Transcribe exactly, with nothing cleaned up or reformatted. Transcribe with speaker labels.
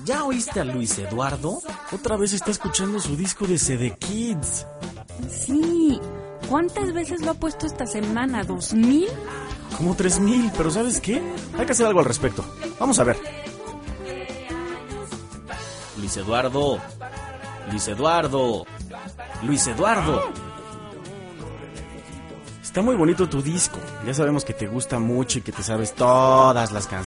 Speaker 1: ¿Ya oíste a Luis Eduardo? Otra vez está escuchando su disco de C D Kids.
Speaker 2: Sí. ¿Cuántas veces lo ha puesto esta semana? ¿Dos mil?
Speaker 1: Como tres mil, pero ¿sabes qué? Hay que hacer algo al respecto. Vamos a ver. Luis Eduardo. Luis Eduardo. Luis Eduardo. Está muy bonito tu disco. Ya sabemos que te gusta mucho y que te sabes todas las canciones.